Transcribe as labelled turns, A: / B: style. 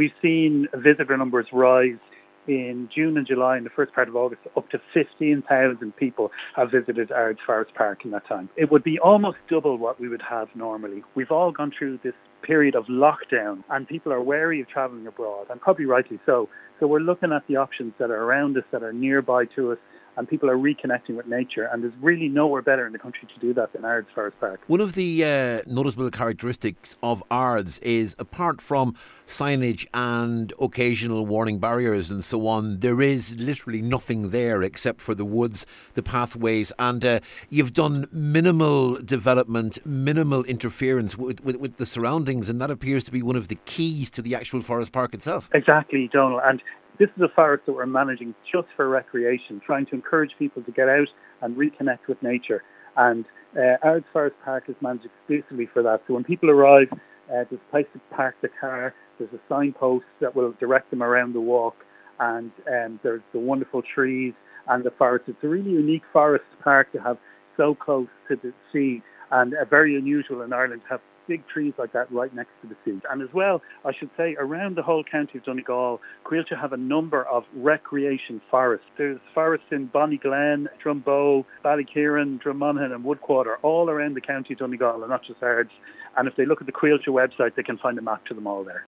A: we've seen visitor numbers rise in June and July, in the first part of August. Up to 15,000 people have visited Ards Forest Park in that time. It would be almost double what we would have normally. We've all gone through this period of lockdown, and people are wary of travelling abroad, and probably rightly so. So we're looking at the options that are around us, that are nearby to us, and people are reconnecting with nature, and there's really nowhere better in the country to do that than Ards Forest Park.
B: One of the noticeable characteristics of Ards is, apart from signage and occasional warning barriers and so on, there is literally nothing there except for the woods, the pathways, and you've done minimal development, minimal interference with the surroundings, and that appears to be one of the keys to the actual forest park itself.
A: Exactly, Donal. And this is a forest that we're managing just for recreation, trying to encourage people to get out and reconnect with nature. And Ards Forest Park is managed exclusively for that. So when people arrive, there's a place to park the car, there's a signpost that will direct them around the walk, and there's the wonderful trees and the forest. It's a really unique forest park to have so close to the sea, and very unusual in Ireland to have big trees like that right next to the sea. And as well, I should say, around the whole county of Donegal, Coillte have a number of recreation forests. There's forests in Bonnyglen, Drumboe, Ballykieran, Drummonaghan and Woodquarter, all around the county of Donegal, and not just Ards. And if they look at the Coillte website, they can find a map to them all there.